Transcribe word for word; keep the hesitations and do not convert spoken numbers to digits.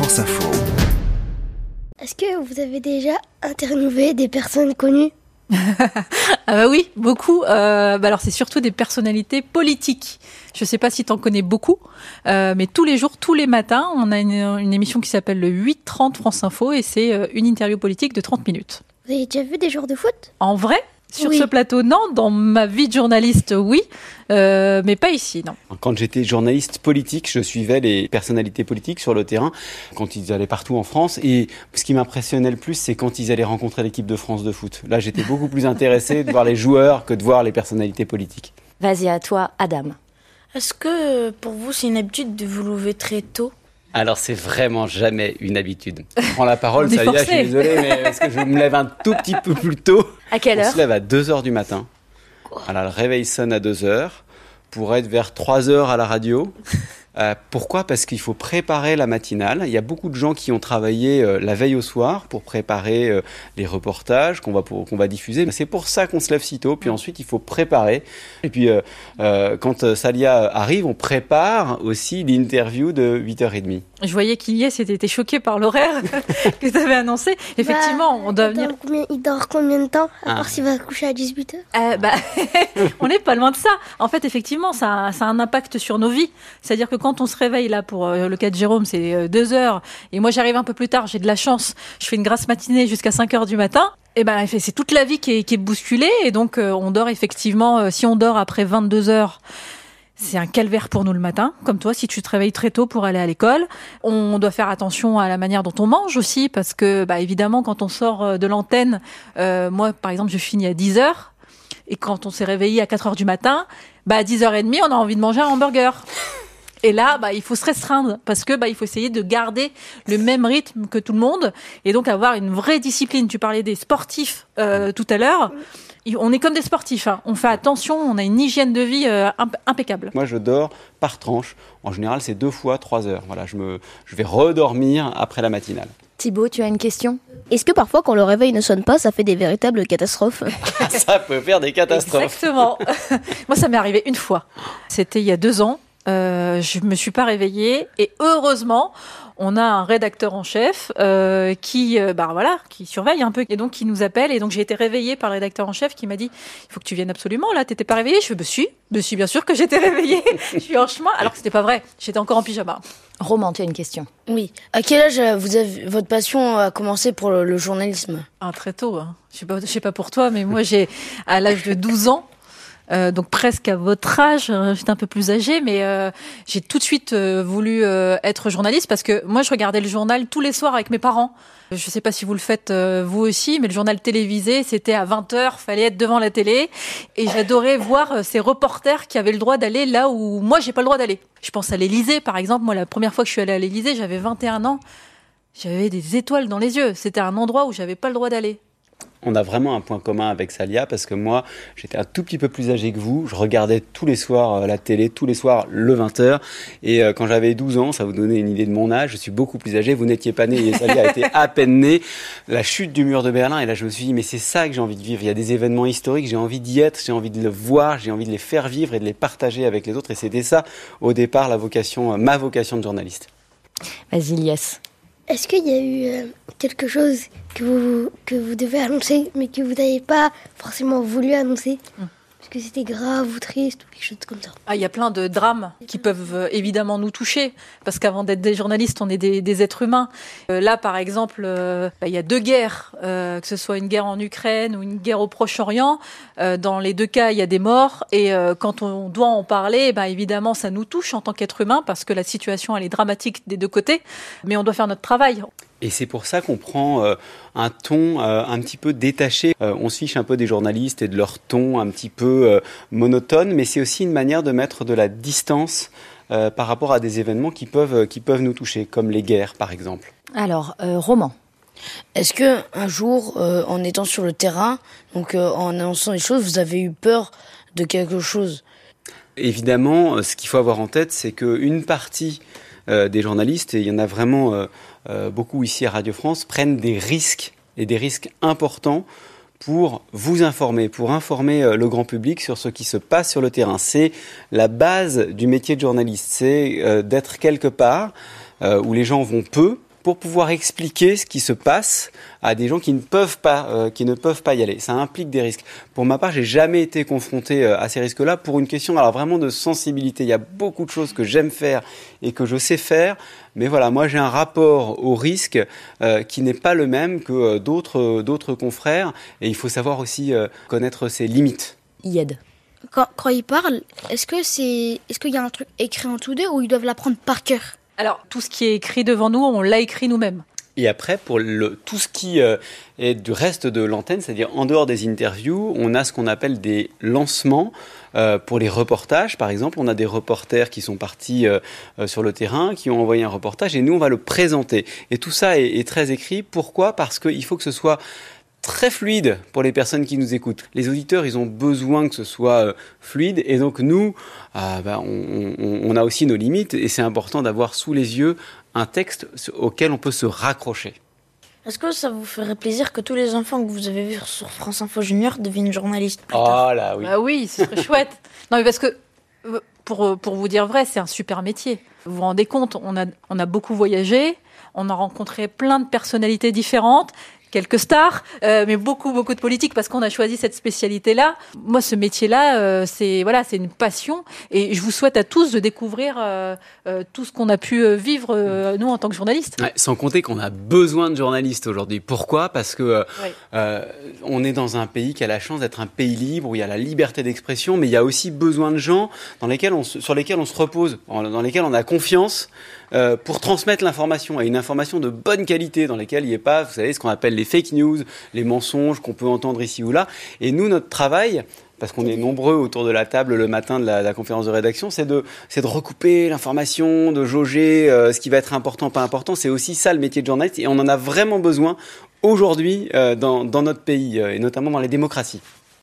France Info. Est-ce que vous avez déjà interviewé des personnes connues ? Ah bah oui, beaucoup. Euh, bah alors c'est surtout des personnalités politiques. Je sais pas si t'en connais beaucoup, euh, mais tous les jours, tous les matins, on a une, une émission qui s'appelle le huit trente France Info et c'est euh, une interview politique de trente minutes. Vous avez déjà vu des joueurs de foot ? En vrai ? Sur oui. ce plateau, non. Dans ma vie de journaliste, oui. Euh, mais pas ici, non. Quand j'étais journaliste politique, je suivais les personnalités politiques sur le terrain, quand ils allaient partout en France. Et ce qui m'impressionnait le plus, c'est quand ils allaient rencontrer l'équipe de France de foot. Là, j'étais beaucoup plus intéressé de voir les joueurs que de voir les personnalités politiques. Vas-y, à toi, Adam. Est-ce que pour vous, c'est une habitude de vous lever très tôt ? Alors, c'est vraiment jamais une habitude. Je prends la parole, ça y est, je suis désolé, mais parce que je me lève un tout petit peu plus tôt. À quelle heure ? On se lève à deux heures du matin. Alors, le réveil sonne à deux heures pour être vers trois heures à la radio. Euh, pourquoi ? Parce qu'il faut préparer la matinale. Il y a beaucoup de gens qui ont travaillé euh, la veille au soir pour préparer euh, les reportages qu'on va, pour, qu'on va diffuser. C'est pour ça qu'on se lève si tôt. Puis ensuite, il faut préparer. Et puis, euh, euh, quand Salia arrive, on prépare aussi l'interview de huit heures trente. Je voyais qu'Iliès était choqué par l'horaire que tu avais annoncé. Effectivement, bah, on doit il venir... Dort combien, il dort combien de temps ? À ah. part s'il va se coucher à dix-huit heures ? Euh, bah, on n'est pas loin de ça. En fait, effectivement, ça a, ça a un impact sur nos vies. C'est-à-dire que quand on se réveille, là, pour euh, le cas de Jérôme, c'est euh, deux heures. Et moi, j'arrive un peu plus tard, j'ai de la chance. Je fais une grasse matinée jusqu'à cinq heures du matin. Et ben, c'est toute la vie qui est, qui est bousculée. Et donc, euh, on dort effectivement, euh, si on dort après vingt-deux heures, c'est un calvaire pour nous le matin, comme toi, si tu te réveilles très tôt pour aller à l'école. On doit faire attention à la manière dont on mange aussi, parce que, bah, évidemment, quand on sort de l'antenne, euh, moi, par exemple, je finis à dix heures. Et quand on s'est réveillé à quatre heures du matin, bah, à dix heures trente, on a envie de manger un hamburger. Et là, bah, il faut se restreindre parce que bah, il faut essayer de garder le même rythme que tout le monde et donc avoir une vraie discipline. Tu parlais des sportifs euh, tout à l'heure. On est comme des sportifs. Hein. On fait attention, on a une hygiène de vie euh, imp- impeccable. Moi, je dors par tranche. En général, c'est deux fois trois heures. Voilà, je, me, je vais redormir après la matinale. Thibaut, tu as une question ? Est-ce que parfois, quand le réveil ne sonne pas, ça fait des véritables catastrophes ? Ça peut faire des catastrophes. Exactement. Moi, ça m'est arrivé une fois. C'était il y a deux ans. Euh, je me suis pas réveillée et heureusement on a un rédacteur en chef euh, qui euh, bah voilà qui surveille un peu et donc qui nous appelle et donc j'ai été réveillée par le rédacteur en chef qui m'a dit il faut que tu viennes absolument là, t'étais pas réveillée? Je me suis me suis bien sûr que j'étais réveillée. Je suis en chemin alors que c'était pas vrai, j'étais encore en pyjama. Roman, tu as une question ? Oui. À quel âge vous avez, votre passion a commencé pour le, le journalisme ? Ah, très tôt. Hein. Je sais pas, je sais pas pour toi, mais moi j'ai à l'âge de douze ans. Euh, donc presque à votre âge, euh, j'étais un peu plus âgée, mais euh, j'ai tout de suite euh, voulu euh, être journaliste parce que moi je regardais le journal tous les soirs avec mes parents. Je sais pas si vous le faites euh, vous aussi, mais le journal télévisé, c'était à vingt heures, fallait être devant la télé et j'adorais voir euh, ces reporters qui avaient le droit d'aller là où moi j'ai pas le droit d'aller. Je pense à l'Élysée par exemple, moi la première fois que je suis allée à l'Élysée, j'avais vingt et un ans, j'avais des étoiles dans les yeux, c'était un endroit où j'avais pas le droit d'aller. On a vraiment un point commun avec Salia parce que moi, j'étais un tout petit peu plus âgé que vous. Je regardais tous les soirs la télé, tous les soirs le vingt heures. Et euh, quand j'avais douze ans, ça vous donnait une idée de mon âge. Je suis beaucoup plus âgé. Vous n'étiez pas né et Salia a été à peine née. La chute du mur de Berlin. Et là, je me suis dit, mais c'est ça que j'ai envie de vivre. Il y a des événements historiques. J'ai envie d'y être. J'ai envie de le voir. J'ai envie de les faire vivre et de les partager avec les autres. Et c'était ça, au départ, la vocation, ma vocation de journaliste. Vas-y, Iliès. Est-ce qu'il y a eu euh, quelque chose que vous, que vous devez annoncer, mais que vous n'avez pas forcément voulu annoncer ? mmh. Parce que c'était grave ou triste ou quelque chose comme ça. Ah, il y a plein de drames qui peuvent euh, évidemment nous toucher, parce qu'avant d'être des journalistes, on est des, des êtres humains. Euh, là, par exemple, euh, bah, il y a deux guerres, euh, que ce soit une guerre en Ukraine ou une guerre au Proche-Orient. Euh, dans les deux cas, il y a des morts, et euh, quand on doit en parler, bah, évidemment, ça nous touche en tant qu'être humain, parce que la situation, elle est dramatique des deux côtés, mais on doit faire notre travail. Et c'est pour ça qu'on prend euh, un ton euh, un petit peu détaché. Euh, on se fiche un peu des journalistes et de leur ton un petit peu euh, monotone, mais c'est aussi une manière de mettre de la distance euh, par rapport à des événements qui peuvent, qui peuvent nous toucher, comme les guerres par exemple. Alors, euh, Roman. Est-ce que un jour, euh, en étant sur le terrain, donc euh, en annonçant les choses, vous avez eu peur de quelque chose ? Évidemment, ce qu'il faut avoir en tête, c'est qu'une partie euh, des journalistes, et il y en a vraiment euh, euh, beaucoup ici à Radio France, prennent des risques, et des risques importants pour vous informer, pour informer euh, le grand public sur ce qui se passe sur le terrain. C'est la base du métier de journaliste, c'est euh, d'être quelque part euh, où les gens vont peu, pour pouvoir expliquer ce qui se passe à des gens qui ne peuvent pas, euh, qui ne peuvent pas y aller. Ça implique des risques. Pour ma part, j'ai jamais été confronté euh, à ces risques-là pour une question, alors vraiment de sensibilité. Il y a beaucoup de choses que j'aime faire et que je sais faire, mais voilà, moi j'ai un rapport au risque euh, qui n'est pas le même que euh, d'autres, euh, d'autres confrères, et il faut savoir aussi euh, connaître ses limites. Yed. Quand, quand ils parlent, est-ce que c'est, est-ce qu'il y a un truc écrit en tous deux ou ils doivent l'apprendre par cœur? Alors, tout ce qui est écrit devant nous, on l'a écrit nous-mêmes. Et après, pour le, tout ce qui euh, est du reste de l'antenne, c'est-à-dire en dehors des interviews, on a ce qu'on appelle des lancements euh, pour les reportages. Par exemple, on a des reporters qui sont partis euh, euh, sur le terrain, qui ont envoyé un reportage, et nous, on va le présenter. Et tout ça est, est très écrit. Pourquoi ? Parce qu'il faut que ce soit très fluide pour les personnes qui nous écoutent. Les auditeurs, ils ont besoin que ce soit euh, fluide, et donc nous, ah, bah, on, on, on a aussi nos limites, et c'est important d'avoir sous les yeux un texte auquel on peut se raccrocher. Est-ce que ça vous ferait plaisir que tous les enfants que vous avez vus sur France Info Junior deviennent journalistes plus Oh tard? là oui. Bah oui, ce serait chouette. Non, mais parce que, pour, pour vous dire vrai, c'est un super métier. Vous vous rendez compte, on a, on a beaucoup voyagé, on a rencontré plein de personnalités différentes, quelques stars, euh, mais beaucoup, beaucoup de politiques, parce qu'on a choisi cette spécialité-là. Moi, ce métier-là, euh, c'est voilà, c'est une passion, et je vous souhaite à tous de découvrir euh, euh, tout ce qu'on a pu euh, vivre, euh, nous, en tant que journalistes. Ouais, sans compter qu'on a besoin de journalistes aujourd'hui. Pourquoi ? Parce que euh, Ouais. euh, on est dans un pays qui a la chance d'être un pays libre, où il y a la liberté d'expression, mais il y a aussi besoin de gens dans lesquels on se, sur lesquels on se repose, dans lesquels on a confiance, euh, pour transmettre l'information, et une information de bonne qualité, dans lesquelles il n'y ait pas, vous savez, ce qu'on appelle les fake news, les mensonges qu'on peut entendre ici ou là. Et nous, notre travail, parce qu'on est nombreux autour de la table le matin de la, de la conférence de rédaction, c'est de, c'est de recouper l'information, de jauger euh, ce qui va être important, pas important. C'est aussi ça le métier de journaliste, et on en a vraiment besoin aujourd'hui euh, dans, dans notre pays, euh, et notamment dans les démocraties.